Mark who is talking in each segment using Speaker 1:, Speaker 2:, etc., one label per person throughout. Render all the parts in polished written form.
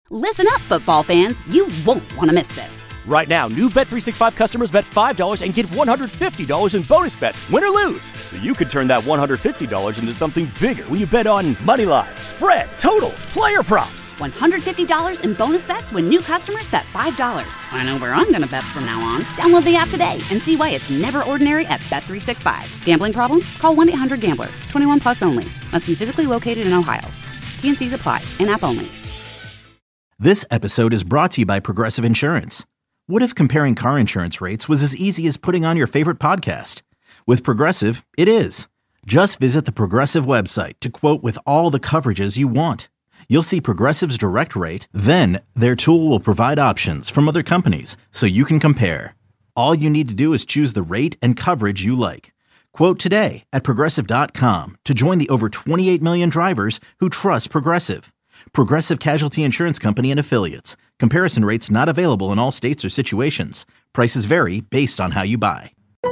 Speaker 1: Listen up, football fans. You won't want to miss this.
Speaker 2: Right now, new Bet365 customers bet $5 and get $150 in bonus bets, win or lose. So you could turn that $150 into something bigger when you bet on money line, spread, totals, player props.
Speaker 1: $150 in bonus bets when new customers bet $5. I know where I'm going to bet from now on. Download the app today and see why it's never ordinary at Bet365. Gambling problem? Call 1-800-GAMBLER. 21 plus only. Must be physically located in Ohio. T&Cs apply. In-app only.
Speaker 3: This episode is brought to you by Progressive Insurance. What if comparing car insurance rates was as easy as putting on your favorite podcast? With Progressive, it is. Just visit the Progressive website to quote with all the coverages you want. You'll see Progressive's direct rate, then their tool will provide options from other companies so you can compare. All you need to do is choose the rate and coverage you like. Quote today at Progressive.com to join the over 28 million drivers who trust Progressive. Progressive Casualty Insurance Company and Affiliates. Comparison rates not available in all states or situations. Prices vary based on how you buy.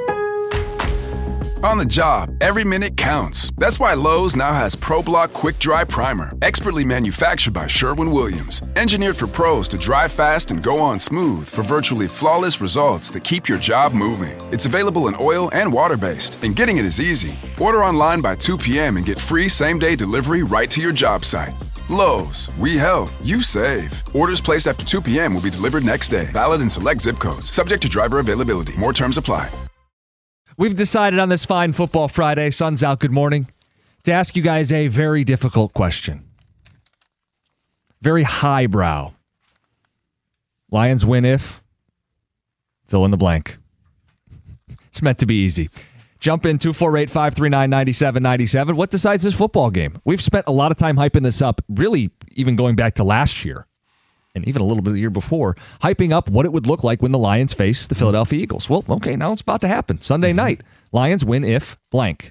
Speaker 4: On the job, every minute counts. That's why Lowe's now has ProBlock Quick Dry Primer, expertly manufactured by Sherwin-Williams. Engineered for pros to dry fast and go on smooth for virtually flawless results that keep your job moving. It's available in oil and water-based, and getting it is easy. Order online by 2 p.m. and get free same-day delivery right to your job site. Lowe's, we help, you save. Orders placed after 2 p.m. will be delivered next day. Valid in select zip codes. Subject to driver availability. More terms apply.
Speaker 5: We've decided on this fine Football Friday, sun's out, good morning, to ask you guys a very difficult question. Very highbrow. Lions win if? Fill in the blank. It's meant to be easy. Jump in 248-539-9797. What decides this football game? We've spent a lot of time hyping this up, really even going back to last year and even a little bit of the year before, hyping up what it would look like when the Lions face the Philadelphia Eagles. Well, okay, now it's about to happen. Sunday night, Lions win if blank.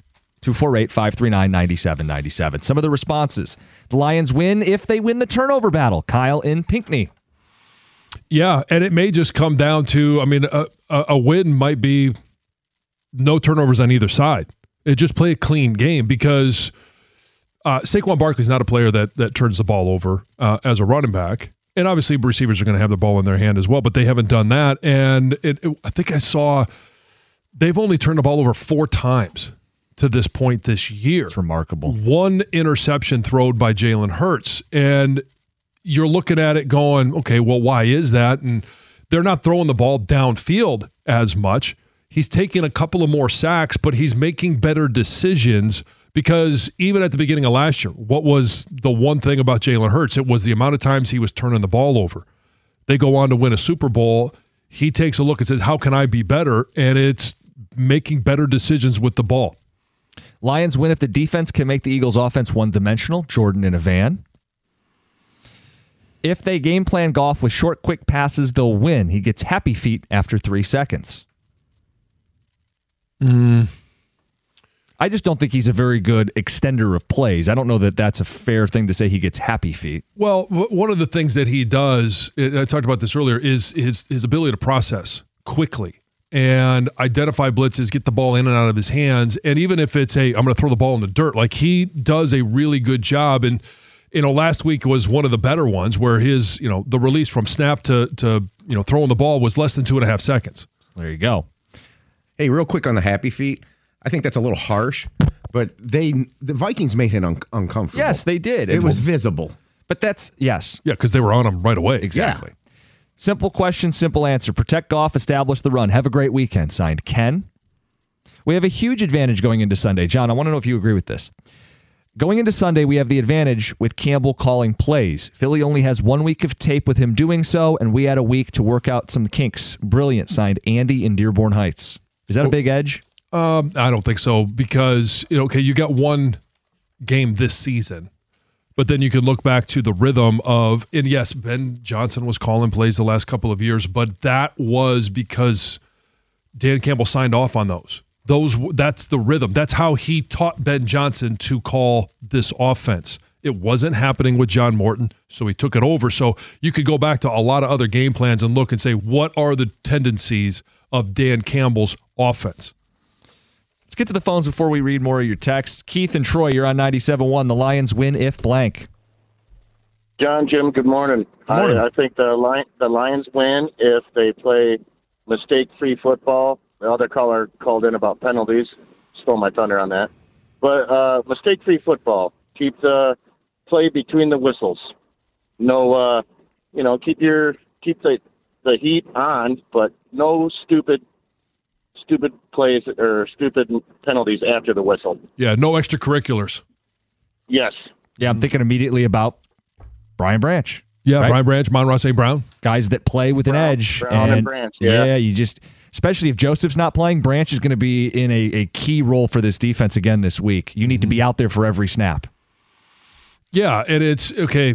Speaker 5: 248-539-9797. Some of the responses. The Lions win if they win the turnover battle. Kyle in Pinckney.
Speaker 6: Yeah, and it may just come down to, a win might be no turnovers on either side. It just play a clean game because Saquon Barkley's not a player that turns the ball over as a running back. And obviously receivers are going to have the ball in their hand as well, but they haven't done that. And I think I saw they've only turned the ball over 4 times to this point this year.
Speaker 5: It's remarkable. 1
Speaker 6: interception thrown by Jalen Hurts. And you're looking at it going, okay, well, why is that? And they're not throwing the ball downfield as much. He's taking a couple of more sacks, but he's making better decisions because even at the beginning of last year, what was the one thing about Jalen Hurts? It was the amount of times he was turning the ball over. They go on to win a Super Bowl. He takes a look and says, how can I be better? And it's making better decisions with the ball.
Speaker 5: Lions win if the defense can make the Eagles' offense one-dimensional. Jordan in a van. If they game plan Goff with short, quick passes, they'll win. He gets happy feet after 3 seconds. I just don't think he's a very good extender of plays. I don't know that that's a fair thing to say he gets happy feet.
Speaker 6: Well, one of the things that he does, I talked about this earlier, is his ability to process quickly and identify blitzes, get the ball in and out of his hands. And even if it's I'm going to throw the ball in the dirt, like he does a really good job. And, last week was one of the better ones where his, the release from snap to throwing the ball was less than 2.5 seconds.
Speaker 5: There you go.
Speaker 7: Hey, real quick on the happy feet. I think that's a little harsh, but the Vikings made him uncomfortable.
Speaker 5: Yes, they did.
Speaker 7: It was visible.
Speaker 5: But that's, yes.
Speaker 6: Yeah, because they were on him right away.
Speaker 5: Exactly. Yeah. Simple question, simple answer. Protect Goff, establish the run. Have a great weekend. Signed, Ken. We have a huge advantage going into Sunday. John, I want to know if you agree with this. Going into Sunday, we have the advantage with Campbell calling plays. Philly only has 1 week of tape with him doing so, and we had a week to work out some kinks. Brilliant. Signed, Andy in Dearborn Heights. Is that a big edge?
Speaker 6: I don't think so because, you got one game this season, but then you can look back to the rhythm of, and yes, Ben Johnson was calling plays the last couple of years, but that was because Dan Campbell signed off on those. That's the rhythm. That's how he taught Ben Johnson to call this offense. It wasn't happening with John Morton, so he took it over. So you could go back to a lot of other game plans and look and say, what are the tendencies of Dan Campbell's offense?
Speaker 5: Let's get to the phones before we read more of your texts. Keith and Troy, you're on 97.1. The Lions win if blank.
Speaker 8: John, Jim, good morning.
Speaker 6: Morning.
Speaker 8: I think the Lions win if they play mistake-free football. The other caller called in about penalties. Stole my thunder on that. But mistake-free football. Keep the play between the whistles. No, keep the heat on, but no stupid plays or stupid penalties after the whistle.
Speaker 6: Yeah, no extracurriculars.
Speaker 8: Yes.
Speaker 5: Yeah, I'm thinking immediately about Brian Branch.
Speaker 6: Yeah,
Speaker 5: right?
Speaker 6: Brian Branch, Monroe St. Brown.
Speaker 5: Guys that play with an edge.
Speaker 8: Brown and Branch, yeah.
Speaker 5: you just, especially if Joseph's not playing, Branch is going to be in a key role for this defense again this week. You need to be out there for every snap.
Speaker 6: Yeah, and it's, okay,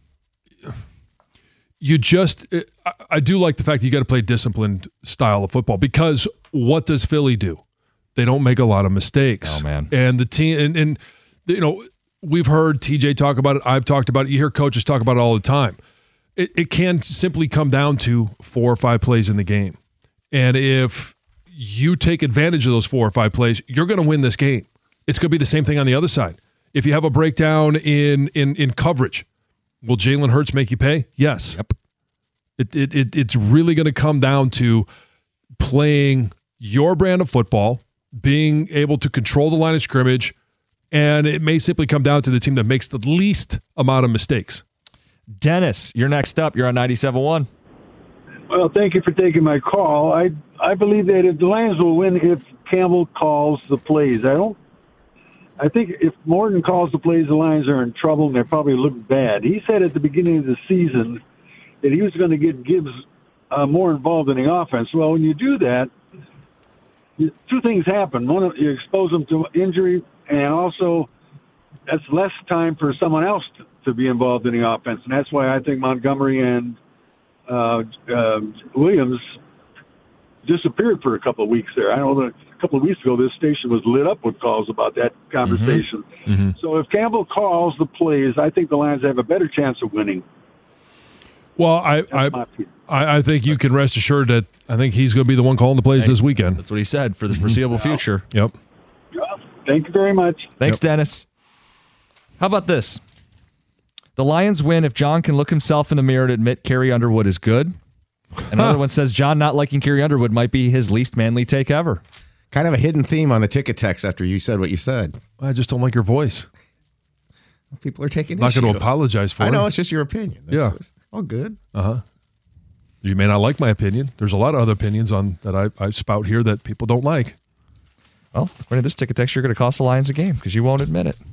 Speaker 6: I do like the fact that you got to play disciplined style of football, because what does Philly do? They don't make a lot of mistakes.
Speaker 5: Oh, man.
Speaker 6: And the team, and we've heard TJ talk about it. I've talked about it. You hear coaches talk about it all the time. It can simply come down to 4 or 5 plays in the game. And if you take advantage of those 4 or 5 plays, you're going to win this game. It's going to be the same thing on the other side. If you have a breakdown in coverage, will Jalen Hurts make you pay? Yes.
Speaker 5: Yep.
Speaker 6: It's really going to come down to playing your brand of football, being able to control the line of scrimmage, and it may simply come down to the team that makes the least amount of mistakes.
Speaker 5: Dennis, you're next up. You're on 97.1.
Speaker 9: Well, thank you for taking my call. I believe that if the Lions will win if Campbell calls the plays. I think if Morton calls the plays, the Lions are in trouble and they probably look bad. He said at the beginning of the season that he was going to get Gibbs more involved in the offense. Well, when you do that, 2 things happen. One, you expose them to injury, and also that's less time for someone else to be involved in the offense. And that's why I think Montgomery and Williams disappeared for a couple of weeks there. I know that a couple of weeks ago this station was lit up with calls about that conversation.
Speaker 6: Mm-hmm.
Speaker 9: So if Campbell calls the plays, I think the Lions have a better chance of winning.
Speaker 6: Well, I think you can rest assured that I think he's going to be the one calling the plays this weekend.
Speaker 5: That's what he said for the foreseeable future.
Speaker 6: Yep.
Speaker 9: Thank you very much.
Speaker 5: Thanks, Dennis. How about this? The Lions win if John can look himself in the mirror and admit Carrie Underwood is good. Another one says John not liking Carrie Underwood might be his least manly take ever.
Speaker 7: Kind of a hidden theme on the ticket text after you said what you said.
Speaker 6: I just don't like your voice.
Speaker 7: People are taking
Speaker 6: I'm not
Speaker 7: issue.
Speaker 6: going to apologize for it.
Speaker 7: I know, it's just your opinion.
Speaker 6: Yeah.
Speaker 7: It's all good.
Speaker 6: Uh-huh. You may not like my opinion. There's a lot of other opinions that I spout here that people don't like.
Speaker 5: Well, according to this ticket text, you're going to cost the Lions a game because you won't admit it.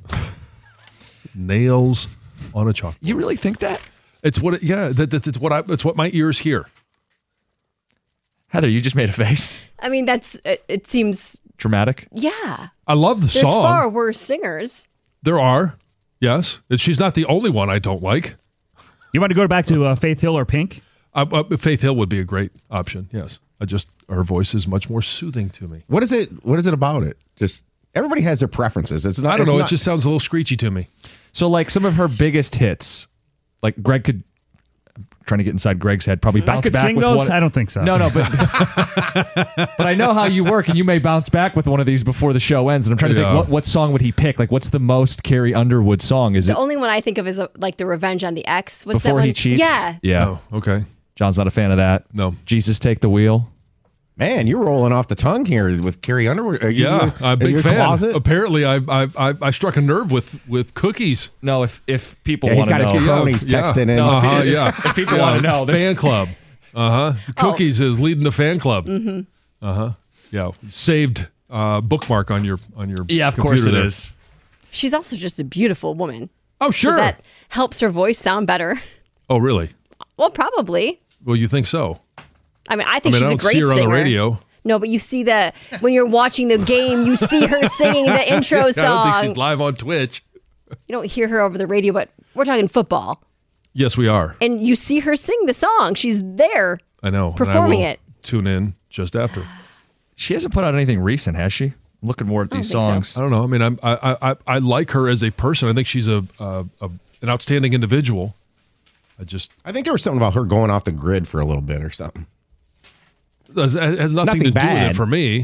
Speaker 6: Nails on a chalkboard.
Speaker 5: You really think that?
Speaker 6: It's what it's what my ears hear.
Speaker 5: Heather, you just made a face.
Speaker 10: I mean, it seems
Speaker 5: dramatic.
Speaker 10: Yeah.
Speaker 6: I love the
Speaker 10: There's
Speaker 6: song.
Speaker 10: far worse singers.
Speaker 6: There are. Yes. She's not the only one I don't like.
Speaker 11: You want to go back to Faith Hill or Pink?
Speaker 6: Faith Hill would be a great option. Yes. Her voice is much more soothing to me.
Speaker 7: What is it about it? Just everybody has their preferences. It's not.
Speaker 6: I don't know. It just sounds a little screechy to me.
Speaker 5: So, like some of her biggest hits, like Greg could. Trying to get inside Greg's head, probably bounce back
Speaker 11: sing
Speaker 5: with
Speaker 11: those?
Speaker 5: one.
Speaker 11: I don't think so.
Speaker 5: No, but but I know how you work, and you may bounce back with one of these before the show ends. And I'm trying to think, what song would he pick? Like, what's the most Carrie Underwood song? Is
Speaker 10: the
Speaker 5: it
Speaker 10: only one I think of is like the Revenge on the Ex? What's
Speaker 5: Before
Speaker 10: that one?
Speaker 5: He Cheats?
Speaker 10: Yeah.
Speaker 5: Yeah.
Speaker 6: Oh, okay.
Speaker 5: John's not a fan of that.
Speaker 6: No.
Speaker 5: Jesus Take the Wheel.
Speaker 7: Man, you're rolling off the tongue here with Carrie Underwood.
Speaker 6: Yeah, I'm a big fan.
Speaker 7: Closet?
Speaker 6: Apparently, I struck a nerve with cookies.
Speaker 5: No, if people
Speaker 7: Yeah,
Speaker 5: want
Speaker 7: he's
Speaker 5: to
Speaker 7: got
Speaker 5: know,
Speaker 7: his cronies texting in.
Speaker 6: Uh-huh, yeah.
Speaker 5: if people want to know,
Speaker 6: fan club. Cookies is leading the fan club.
Speaker 10: Mm-hmm.
Speaker 6: Yeah, saved bookmark on your
Speaker 5: yeah, of
Speaker 6: computer
Speaker 5: course it
Speaker 6: there.
Speaker 5: is.
Speaker 10: She's also just a beautiful woman.
Speaker 6: Oh, sure.
Speaker 10: So that helps her voice sound better.
Speaker 6: Oh, really?
Speaker 10: Well, probably.
Speaker 6: Well, you think so?
Speaker 10: I mean, I think she's
Speaker 6: I
Speaker 10: a
Speaker 6: don't
Speaker 10: great
Speaker 6: see her
Speaker 10: singer.
Speaker 6: on the radio.
Speaker 10: No, but you see that when you're watching the game, you see her singing the intro
Speaker 6: I
Speaker 10: song.
Speaker 6: don't think she's live on Twitch.
Speaker 10: You don't hear her over the radio, but we're talking football.
Speaker 6: Yes, we are.
Speaker 10: And you see her sing the song. She's there.
Speaker 6: I know.
Speaker 10: Performing
Speaker 6: and I will
Speaker 10: it.
Speaker 6: Tune in just after.
Speaker 5: She hasn't put out anything recent, has she? I'm looking more at these songs.
Speaker 6: I don't know. I mean, I like her as a person. I think she's an outstanding individual.
Speaker 7: I think there was something about her going off the grid for a little bit or something.
Speaker 6: It has nothing to do with
Speaker 7: bad.
Speaker 6: it for me.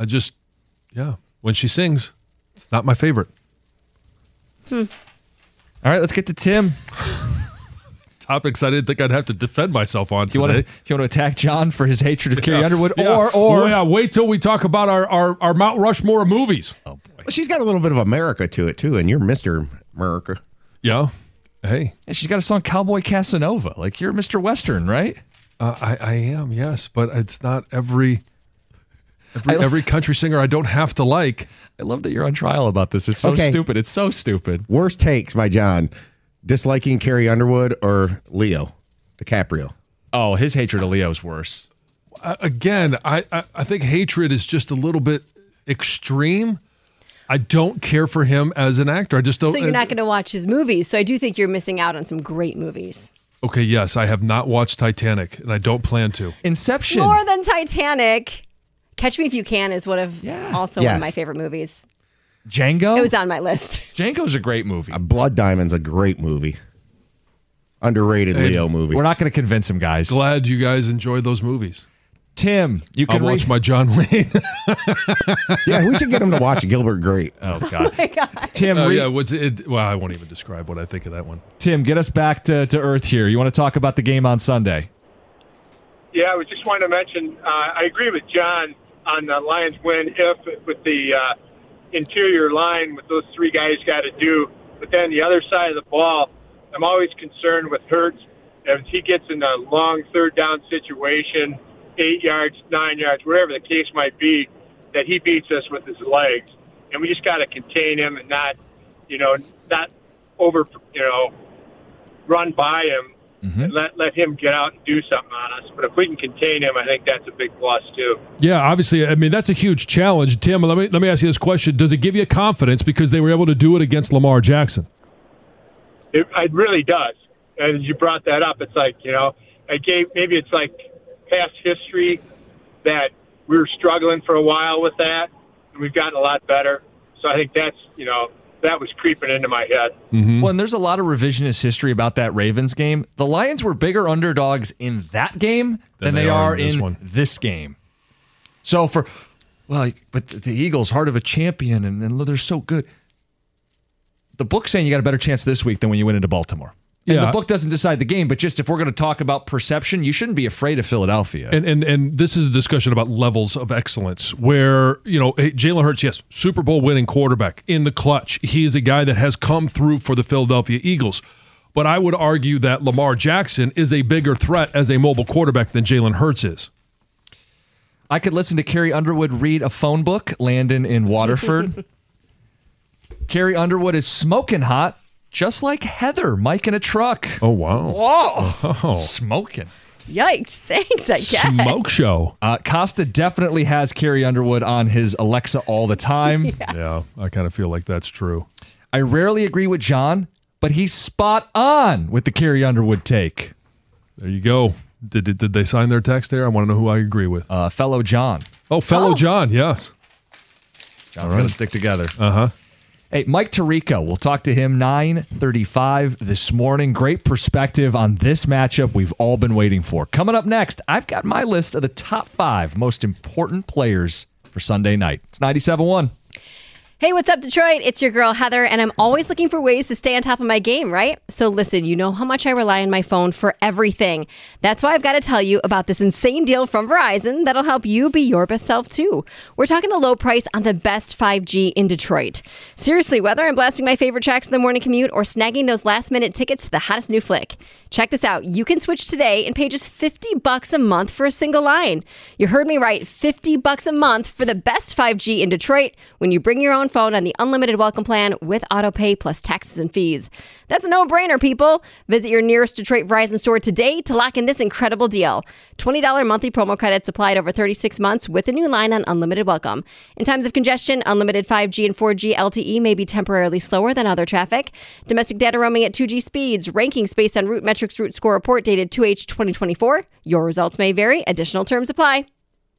Speaker 6: When she sings, it's not my favorite.
Speaker 5: All right, let's get to Tim.
Speaker 6: topics I didn't think I'd have to defend myself on
Speaker 5: Do you
Speaker 6: today.
Speaker 5: want to attack John for his hatred of Carrie Underwood?
Speaker 6: Yeah.
Speaker 5: Or
Speaker 6: Well, yeah, wait till we talk about our Mount Rushmore of movies.
Speaker 5: Oh, boy.
Speaker 7: Well, she's got a little bit of America to it, too, and you're Mr. America.
Speaker 6: Yeah. Hey.
Speaker 5: And she's got a song, Cowboy Casanova. Like, you're Mr. Western, right?
Speaker 6: I am, yes, but it's not every country singer I don't have to like.
Speaker 5: I love that you're on trial about this. It's so stupid. It's so stupid.
Speaker 7: Worst takes by John. Disliking Carrie Underwood or Leo DiCaprio?
Speaker 5: Oh, his hatred of Leo's worse.
Speaker 6: Again, I think hatred is just a little bit extreme. I don't care for him as an actor. I just don't.
Speaker 10: So you're not going to watch his movies. So I do think you're missing out on some great movies.
Speaker 6: Okay, yes, I have not watched Titanic, and I don't plan to.
Speaker 5: Inception.
Speaker 10: More than Titanic. Catch Me If You Can is one of one of my favorite movies.
Speaker 5: Django?
Speaker 10: It was on my list.
Speaker 5: Django's a great movie.
Speaker 7: Blood Diamond's a great movie. Underrated Leo movie.
Speaker 5: We're not going to convince him, guys.
Speaker 6: Glad you guys enjoyed those movies.
Speaker 5: Tim, you can
Speaker 6: I'll watch my John Wayne.
Speaker 7: Yeah, we should get him to watch Gilbert Grape.
Speaker 5: Oh, God.
Speaker 10: Oh my God.
Speaker 5: Tim,
Speaker 6: what's it? Well, I won't even describe what I think of that one.
Speaker 5: Tim, get us back to earth here. You want to talk about the game on Sunday?
Speaker 12: Yeah, I was just wanting to mention, I agree with John on the Lions win if with the interior line, with those three guys got to do. But then the other side of the ball, I'm always concerned with Hurts. If he gets in a long third down situation, 8 yards, 9 yards, whatever the case might be, that he beats us with his legs. And we just got to contain him and not over, run by him. And let him get out and do something on us. But if we can contain him, I think that's a big plus too.
Speaker 6: Yeah, obviously. I mean, that's a huge challenge. Tim, let me ask you this question. Does it give you confidence because they were able to do it against Lamar Jackson?
Speaker 12: It really does. And you brought that up. It's like, maybe it's like past history that we were struggling for a while with that, and we've gotten a lot better. So I think that's, that was creeping into my head.
Speaker 5: Well, and there's a lot of revisionist history about that Ravens game. The Lions were bigger underdogs in that game than they are in this game. So but the Eagles, heart of a champion, and they're so good. The book's saying you got a better chance this week than when you went into Baltimore. And the book doesn't decide the game, but just if we're going to talk about perception, you shouldn't be afraid of Philadelphia.
Speaker 6: And this is a discussion about levels of excellence where, Jalen Hurts, yes, Super Bowl winning quarterback in the clutch. He is a guy that has come through for the Philadelphia Eagles. But I would argue that Lamar Jackson is a bigger threat as a mobile quarterback than Jalen Hurts is.
Speaker 5: I could listen to Carrie Underwood read a phone book, Landon in Waterford. Carrie Underwood is smoking hot. Just like Heather, Mike in a truck.
Speaker 6: Oh, wow.
Speaker 10: Whoa.
Speaker 6: Oh.
Speaker 5: Smoking.
Speaker 10: Yikes. Thanks, I guess.
Speaker 6: Smoke show.
Speaker 5: Costa definitely has Carrie Underwood on his Alexa all the time.
Speaker 10: Yes.
Speaker 6: Yeah, I kind of feel like that's true.
Speaker 5: I rarely agree with John, but he's spot on with the Carrie Underwood take.
Speaker 6: There you go. Did they sign their text there? I want to know who I agree with.
Speaker 5: Fellow John.
Speaker 6: Oh, fellow John, yes.
Speaker 5: John's going to stick together.
Speaker 6: Uh-huh.
Speaker 5: Hey, Mike Tirico, we'll talk to him 9:35 this morning. Great perspective on this matchup we've all been waiting for. Coming up next, I've got my list of the top 5 most important players for Sunday night. It's 97.1.
Speaker 10: Hey, what's up, Detroit? It's your girl, Heather, and I'm always looking for ways to stay on top of my game, right? So listen, you know how much I rely on my phone for everything. That's why I've got to tell you about this insane deal from Verizon that'll help you be your best self, too. We're talking a low price on the best 5G in Detroit. Seriously, whether I'm blasting my favorite tracks in the morning commute or snagging those last-minute tickets to the hottest new flick. Check this out. You can switch today and pay just $50 a month for a single line. You heard me right, $50 a month for the best 5G in Detroit when you bring your own phone on the unlimited welcome plan with autopay plus taxes and fees. That's a no-brainer, people. Visit your nearest Detroit Verizon store today to lock in this incredible deal. $20 monthly promo credits applied over 36 months with a new line on unlimited welcome. In times of congestion, unlimited 5G and 4G LTE may be temporarily slower than other traffic. Domestic data roaming at 2G speeds. Rankings based on RootMetrics Root Score Report dated 2H 2024. Your results may vary. Additional terms apply.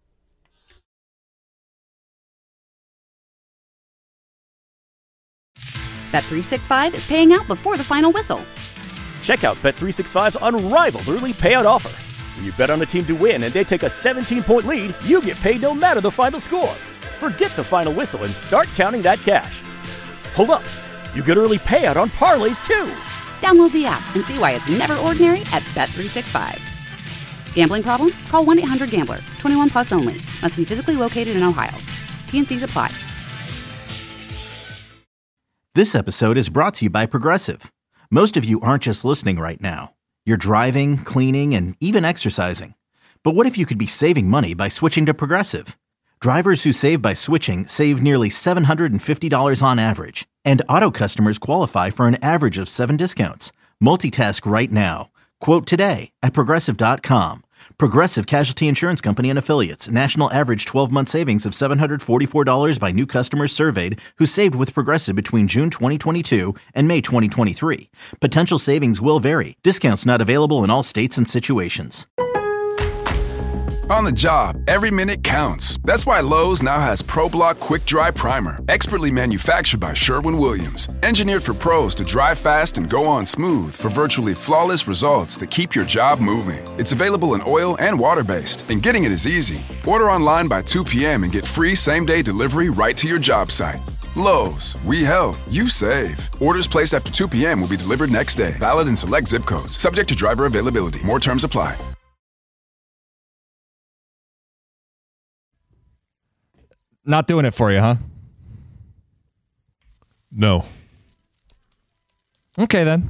Speaker 1: Bet365 is paying out before the final whistle.
Speaker 2: Check out Bet365's unrivaled early payout offer. When you bet on a team to win and they take a 17-point lead, you get paid no matter the final score. Forget the final whistle and start counting that cash. Hold up. You get early payout on parlays, too.
Speaker 1: Download the app and see why it's never ordinary at Bet365. Gambling problem? Call 1-800-GAMBLER. 21 plus only. Must be physically located in Ohio. T&Cs apply.
Speaker 3: This episode is brought to you by Progressive. Most of you aren't just listening right now. You're driving, cleaning, and even exercising. But what if you could be saving money by switching to Progressive? Drivers who save by switching save nearly $750 on average. And auto customers qualify for an average of 7 discounts. Multitask right now. Quote today at Progressive.com. Progressive Casualty Insurance Company and Affiliates. National average 12-month savings of $744 by new customers surveyed who saved with Progressive between June 2022 and May 2023. Potential savings will vary. Discounts not available in all states and situations.
Speaker 4: On the job, every minute counts. That's why Lowe's now has ProBlock Quick Dry Primer, expertly manufactured by Sherwin-Williams. Engineered for pros to dry fast and go on smooth for virtually flawless results that keep your job moving. It's available in oil and water-based, and getting it is easy. Order online by 2 p.m. and get free same-day delivery right to your job site. Lowe's, we help, you save. Orders placed after 2 p.m. will be delivered next day. Valid in select zip codes. Subject to driver availability. More terms apply.
Speaker 5: Not doing it for you, huh?
Speaker 6: No.
Speaker 5: Okay, then.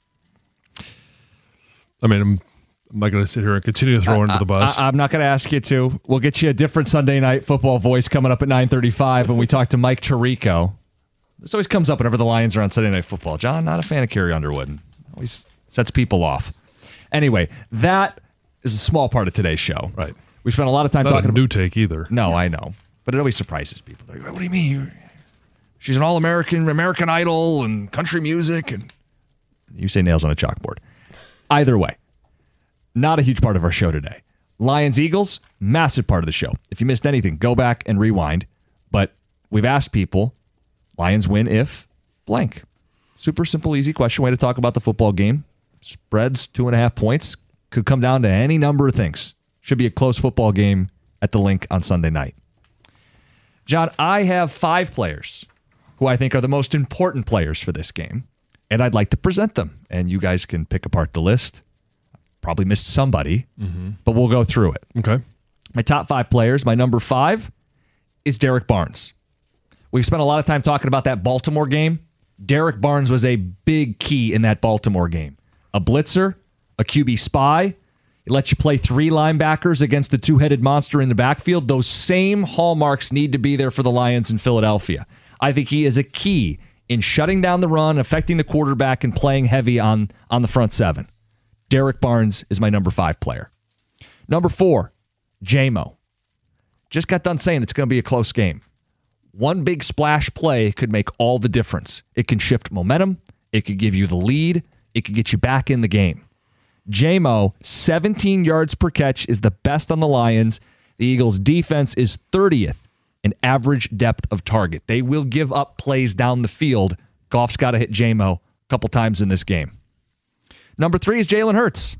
Speaker 6: I mean, I'm not going to sit here and continue to throw under the bus.
Speaker 5: I'm not going to ask you to. We'll get you a different Sunday night football voice coming up at 9:35 when we talk to Mike Tirico. This always comes up whenever the Lions are on Sunday Night Football. John, not a fan of Carrie Underwood. Always sets people off. Anyway, that is a small part of today's show.
Speaker 6: Right.
Speaker 5: We spent a lot of time
Speaker 6: Not
Speaker 5: talking
Speaker 6: a new take either.
Speaker 5: No, I know. But it always surprises people. They're like, what do you mean? She's an all-American, American Idol, and country music. And you say nails on a chalkboard. Either way, not a huge part of our show today. Lions-Eagles, massive part of the show. If you missed anything, go back and rewind. But we've asked people, Lions win if blank. Super simple, easy question. Way to talk about the football game. Spreads 2.5 points. Could come down to any number of things. Should be a close football game at the Link on Sunday night. John, I have 5 players who I think are the most important players for this game, and I'd like to present them. And you guys can pick apart the list. Probably missed somebody, but we'll go through it.
Speaker 6: Okay.
Speaker 5: My top 5 players, my number 5 is Derek Barnes. We've spent a lot of time talking about that Baltimore game. Derek Barnes was a big key in that Baltimore game. A blitzer, a QB spy. It lets you play 3 linebackers against the 2-headed monster in the backfield. Those same hallmarks need to be there for the Lions in Philadelphia. I think he is a key in shutting down the run, affecting the quarterback, and playing heavy on the front 7. Derek Barnes is my number 5 player. Number 4, J-Mo. Just got done saying it's going to be a close game. One big splash play could make all the difference. It can shift momentum. It could give you the lead. It could get you back in the game. J-Mo, 17 yards per catch, is the best on the Lions. The Eagles' defense is 30th in average depth of target. They will give up plays down the field. Goff's got to hit J-Mo a couple times in this game. Number 3 is Jalen Hurts.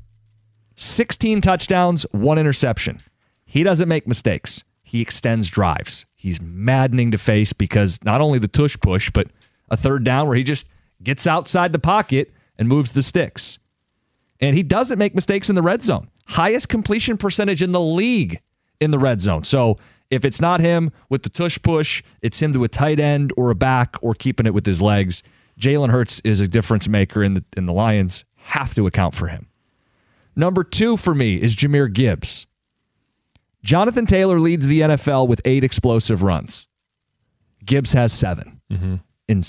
Speaker 5: 16 touchdowns, 1 interception. He doesn't make mistakes. He extends drives. He's maddening to face because not only the tush push, but a third down where he just gets outside the pocket and moves the sticks. And he doesn't make mistakes in the red zone. Highest completion percentage in the league in the red zone. So if it's not him with the tush push, it's him to a tight end or a back or keeping it with his legs. Jalen Hurts is a difference maker, and the Lions have to account for him. Number 2 for me is Jahmyr Gibbs. Jonathan Taylor leads the NFL with 8 explosive runs. Gibbs has 7 on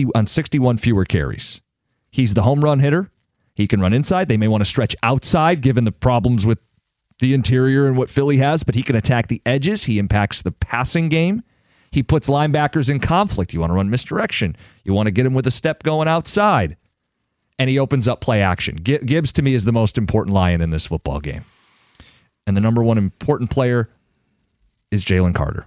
Speaker 5: 61 fewer carries. He's the home run hitter. He can run inside. They may want to stretch outside given the problems with the interior and what Philly has, but he can attack the edges. He impacts the passing game. He puts linebackers in conflict. You want to run misdirection. You want to get him with a step going outside. And he opens up play action. Gibbs, to me, is the most important Lion in this football game. And the number 1 important player is Jalen Carter.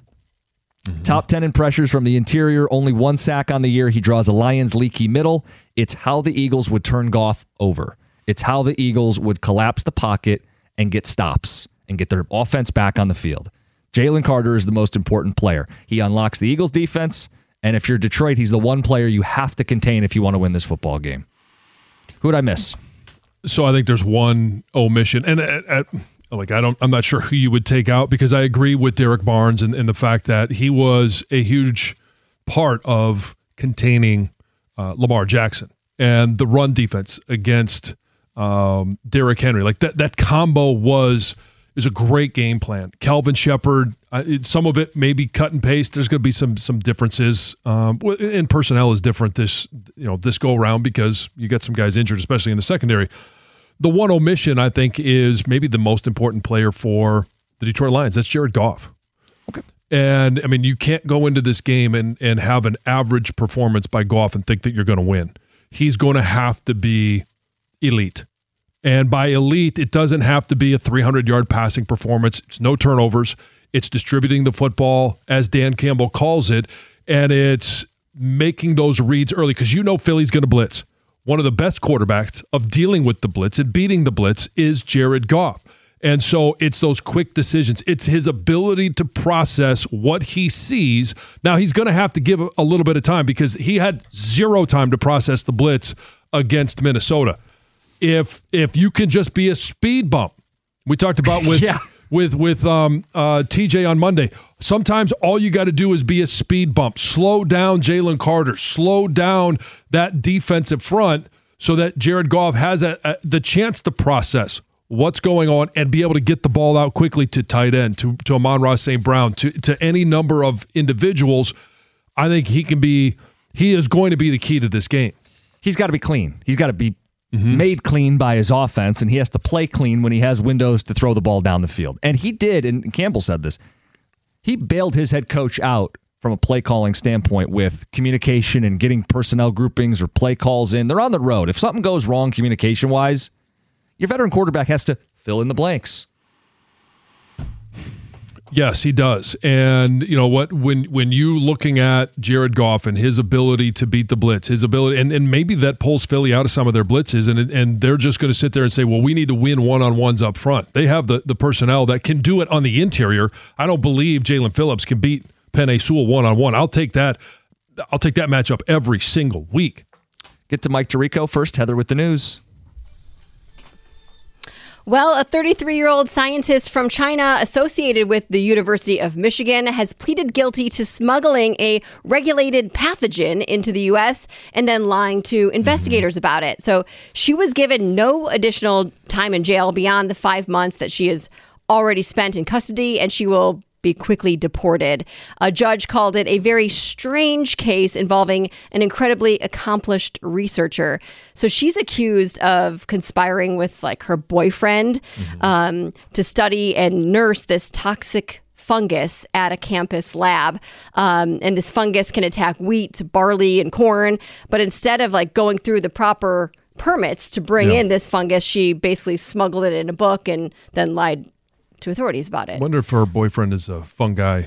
Speaker 5: Top 10 in pressures from the interior, only 1 sack on the year. He draws a Lions leaky middle. It's how the Eagles would turn Goff over. It's how the Eagles would collapse the pocket and get stops and get their offense back on the field. Jalen Carter is the most important player. He unlocks the Eagles defense, and if you're Detroit, he's the one player you have to contain if you want to win this football game. Who did I miss?
Speaker 6: So I think there's one omission, and I'm not sure who you would take out, because I agree with Derek Barnes and the fact that he was a huge part of containing Lamar Jackson and the run defense against Derrick Henry. Like that combo is a great game plan. Calvin Shepard, some of it may be cut and paste. There's going to be some differences, and personnel is different this go around because you get some guys injured, especially in the secondary. The one omission, I think, is maybe the most important player for the Detroit Lions. That's Jared Goff.
Speaker 5: Okay.
Speaker 6: And, I mean, you can't go into this game and have an average performance by Goff and think that you're going to win. He's going to have to be elite. And by elite, it doesn't have to be a 300-yard passing performance. It's no turnovers. It's distributing the football, as Dan Campbell calls it, and it's making those reads early, because Philly's going to blitz. One of the best quarterbacks of dealing with the blitz and beating the blitz is Jared Goff. And so it's those quick decisions. It's his ability to process what he sees. Now, he's going to have to give a little bit of time, because he had zero time to process the blitz against Minnesota. If you can just be a speed bump, we talked about with TJ on Monday. Sometimes all you got to do is be a speed bump. Slow down Jalen Carter. Slow down that defensive front so that Jared Goff has the chance to process what's going on and be able to get the ball out quickly to tight end, to Amon-Ra St. Brown, to any number of individuals. I think he is going to be the key to this game.
Speaker 5: He's got to be clean. He's got to be made clean by his offense, and he has to play clean when he has windows to throw the ball down the field. And he did, and Campbell said this, he bailed his head coach out from a play calling standpoint with communication and getting personnel groupings or play calls in. They're on the road. If something goes wrong communication-wise, your veteran quarterback has to fill in the blanks.
Speaker 6: Yes, he does. And you know what? When you looking at Jared Goff and his ability to beat the blitz, his ability, and maybe that pulls Philly out of some of their blitzes, and they're just going to sit there and say, well, we need to win one-on-ones up front. They have the personnel that can do it on the interior. I don't believe Jalen Phillips can beat Penei Sewell one-on-one. I'll take that matchup every single week.
Speaker 5: Get to Mike Tirico first. Heather with the news.
Speaker 10: Well, a 33-year-old scientist from China associated with the University of Michigan has pleaded guilty to smuggling a regulated pathogen into the U.S. and then lying to investigators about it. So she was given no additional time in jail beyond the 5 months that she has already spent in custody, and she will be quickly deported. A judge called it a very strange case involving an incredibly accomplished researcher. So she's accused of conspiring with her boyfriend to study and nurse this toxic fungus at a campus lab. And this fungus can attack wheat, barley, and corn. But instead of going through the proper permits to bring in this fungus, she basically smuggled it in a book and then lied to authorities about it.
Speaker 6: I wonder if her boyfriend is a fun guy.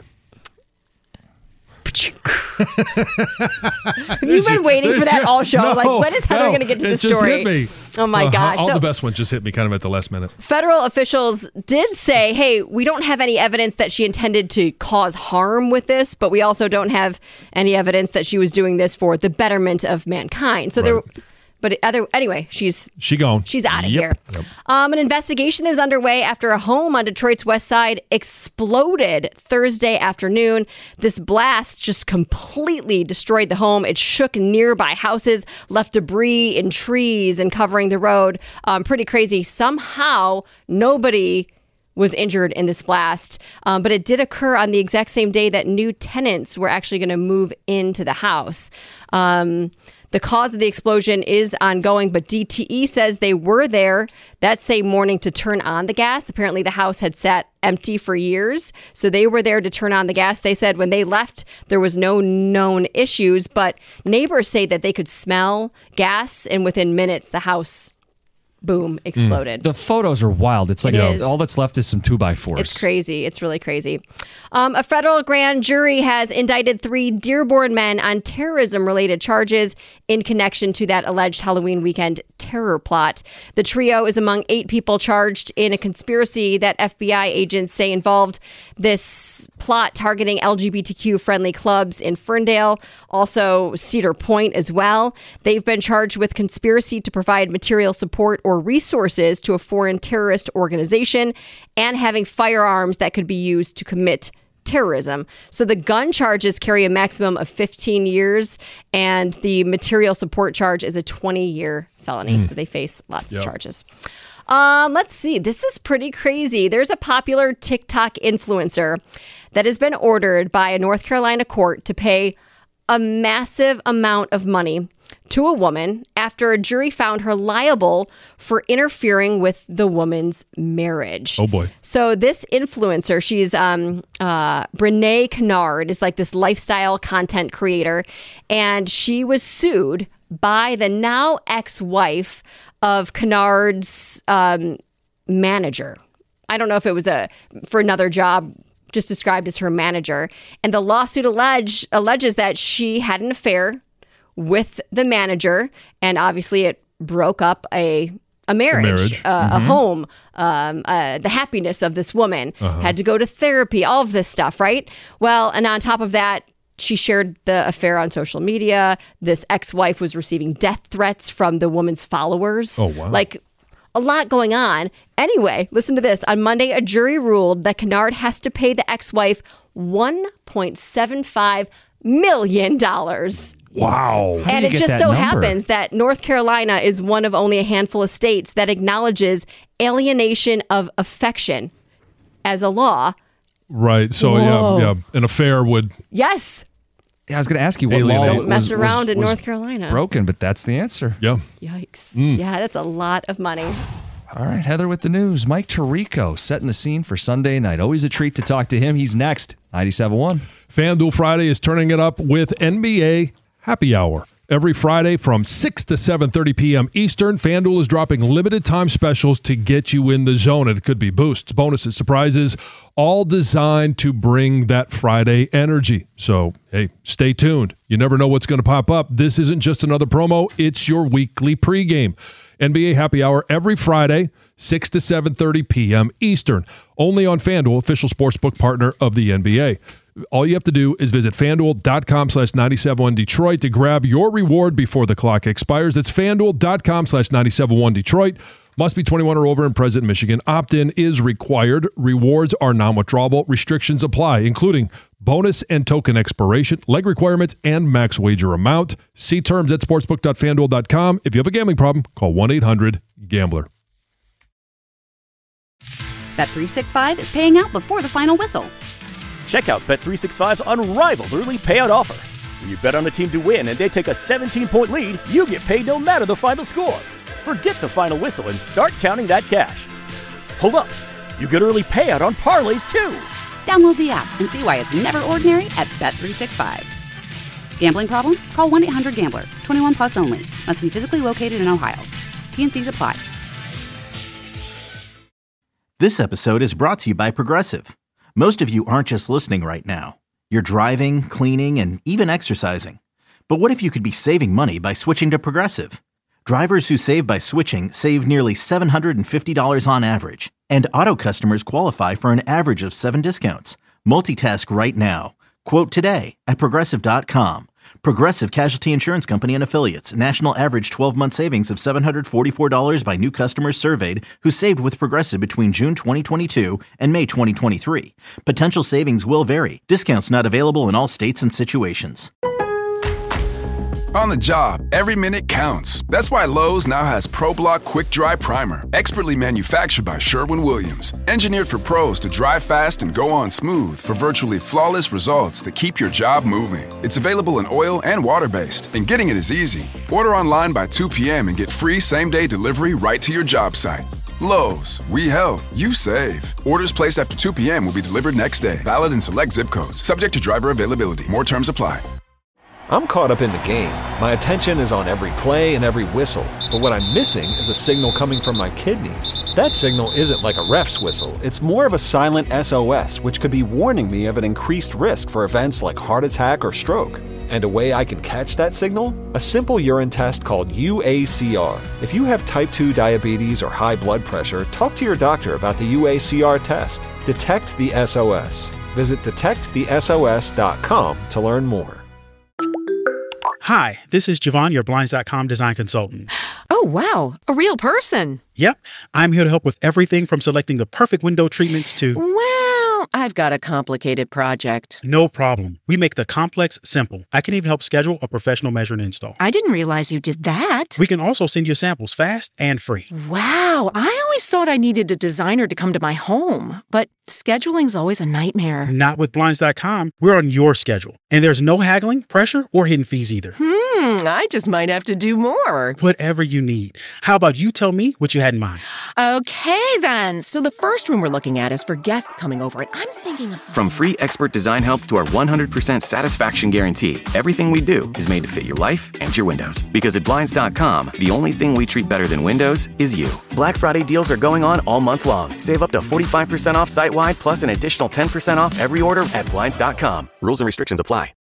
Speaker 10: You've been waiting for that all show.
Speaker 6: No,
Speaker 10: when is Heather going to get to the story?
Speaker 6: Just hit me.
Speaker 10: Oh my gosh.
Speaker 6: All the best ones just hit me kind of at the last minute.
Speaker 10: Federal officials did say, hey, we don't have any evidence that she intended to cause harm with this, but we also don't have any evidence that she was doing this for the betterment of mankind. So anyway, she's
Speaker 6: gone.
Speaker 10: She's out of here. Yep. An investigation is underway after a home on Detroit's west side exploded Thursday afternoon. This blast just completely destroyed the home. It shook nearby houses, left debris in trees and covering the road. Pretty crazy. Somehow, nobody was injured in this blast, but it did occur on the exact same day that new tenants were actually going to move into the house. The cause of the explosion is ongoing, but DTE says they were there that same morning to turn on the gas. Apparently, the house had sat empty for years, so they were there to turn on the gas. They said when they left, there was no known issues, but neighbors say that they could smell gas, and within minutes, the house boom, exploded.
Speaker 5: The photos are wild. It's like all that's left is some 2x4s.
Speaker 10: It's crazy. It's really crazy. A federal grand jury has indicted 3 Dearborn men on terrorism-related charges in connection to that alleged Halloween weekend terror plot. The trio is among 8 people charged in a conspiracy that FBI agents say involved this plot targeting LGBTQ-friendly clubs in Ferndale, also Cedar Point as well. They've been charged with conspiracy to provide material support or resources to a foreign terrorist organization and having firearms that could be used to commit terrorism. So the gun charges carry a maximum of 15 years and the material support charge is a 20-year felony. So they face lots of charges. Let's see. This is pretty crazy. There's a popular TikTok influencer that has been ordered by a North Carolina court to pay a massive amount of money to a woman after a jury found her liable for interfering with the woman's marriage.
Speaker 6: Oh, boy.
Speaker 10: So this influencer, she's Brene Kennard, is like this lifestyle content creator, and she was sued by the now ex-wife of Kennard's manager. I don't know if it was for another job, just described as her manager. And the lawsuit alleges that she had an affair with the manager, and obviously it broke up a marriage. A home, the happiness of this woman, had to go to therapy, all of this stuff, right? Well, and on top of that, she shared the affair on social media. This ex-wife was receiving death threats from the woman's followers. Oh, wow. Like, a lot going on. Anyway, listen to this. On Monday, a jury ruled that Kennard has to pay the ex-wife $1.75 million.
Speaker 6: Wow.
Speaker 10: And it just so happens that North Carolina is one of only a handful of states that acknowledges alienation of affection as a law.
Speaker 6: Right. So, yeah, an affair would...
Speaker 10: Yes.
Speaker 5: Yeah, I was going to ask you what law
Speaker 10: don't mess around in North Carolina.
Speaker 5: Broken, but that's the answer.
Speaker 6: Yeah.
Speaker 10: Yikes. Yeah, that's a lot of money.
Speaker 5: All right, Heather with the news. Mike Tirico setting the scene for Sunday night. Always a treat to talk to him. He's next. 97.1.
Speaker 6: FanDuel Friday is turning it up with NBA Happy Hour. Every Friday from 6 to 7:30 p.m. Eastern, FanDuel is dropping limited time specials to get you in the zone. It could be boosts, bonuses, surprises, all designed to bring that Friday energy. So, hey, stay tuned. You never know what's going to pop up. This isn't just another promo. It's your weekly pregame. NBA Happy Hour every Friday, 6 to 7:30 p.m. Eastern. Only on FanDuel, official sportsbook partner of the NBA. All you have to do is visit FanDuel.com/971 Detroit to grab your reward before the clock expires. It's FanDuel.com/971 Detroit. Must be 21 or over and present in Michigan. Opt-in is required. Rewards are non-withdrawable. Restrictions apply, including bonus and token expiration, leg requirements, and max wager amount. See terms at sportsbook.fanduel.com. If you have a gambling problem, call 1-800-GAMBLER.
Speaker 1: Bet365 is paying out before the final whistle.
Speaker 2: Check out Bet365's unrivaled early payout offer. When you bet on a team to win and they take a 17-point lead, you get paid no matter the final score. Forget the final whistle and start counting that cash. Hold up. You get early payout on parlays, too.
Speaker 1: Download the app and see why it's never ordinary at Bet365. Gambling problem? Call 1-800-GAMBLER. 21 plus only. Must be physically located in Ohio. T&Cs apply.
Speaker 3: This episode is brought to you by Progressive. Most of you aren't just listening right now. You're driving, cleaning, and even exercising. But what if you could be saving money by switching to Progressive? Drivers who save by switching save nearly $750 on average. And auto customers qualify for an average of 7 discounts. Multitask right now. Quote today at Progressive.com. Progressive Casualty Insurance Company and Affiliates. National average 12-month savings of $744 by new customers surveyed who saved with Progressive between June 2022 and May 2023. Potential savings will vary. Discounts not available in all states and situations.
Speaker 4: On the job, every minute counts. That's why Lowe's now has ProBlock Quick Dry Primer, expertly manufactured by Sherwin-Williams. Engineered for pros to dry fast and go on smooth for virtually flawless results that keep your job moving. It's available in oil and water-based, and getting it is easy. Order online by 2 p.m. and get free same-day delivery right to your job site. Lowe's, we help, you save. Orders placed after 2 p.m. will be delivered next day. Valid in select zip codes. Subject to driver availability. More terms apply.
Speaker 13: I'm caught up in the game. My attention is on every play and every whistle. But what I'm missing is a signal coming from my kidneys. That signal isn't like a ref's whistle. It's more of a silent SOS, which could be warning me of an increased risk for events like heart attack or stroke. And a way I can catch that signal? A simple urine test called UACR. If you have type 2 diabetes or high blood pressure, talk to your doctor about the UACR test. Detect the SOS. Visit detectthesos.com to learn more.
Speaker 14: Hi, this is Javon, your Blinds.com design consultant.
Speaker 15: Oh, wow. A real person.
Speaker 14: Yep. I'm here to help with everything from selecting the perfect window treatments to...
Speaker 15: Well, I've got a complicated project.
Speaker 14: No problem. We make the complex simple. I can even help schedule a professional measure and install.
Speaker 15: I didn't realize you did that.
Speaker 14: We can also send you samples fast and free.
Speaker 15: Wow. I always thought I needed a designer to come to my home, but scheduling's always a nightmare.
Speaker 14: Not with Blinds.com. We're on your schedule. And there's no haggling, pressure, or hidden fees either.
Speaker 15: I just might have to do more.
Speaker 14: Whatever you need. How about you tell me what you had in mind?
Speaker 15: Okay, then. So the first room we're looking at is for guests coming over, and I'm thinking of...
Speaker 16: From free expert design help to our 100% satisfaction guarantee, everything we do is made to fit your life and your windows. Because at Blinds.com, the only thing we treat better than windows is you. Black Friday deals are going on all month long. Save up to 45% off site-wide, plus an additional 10% off every order at Blinds.com. Rules and restrictions apply.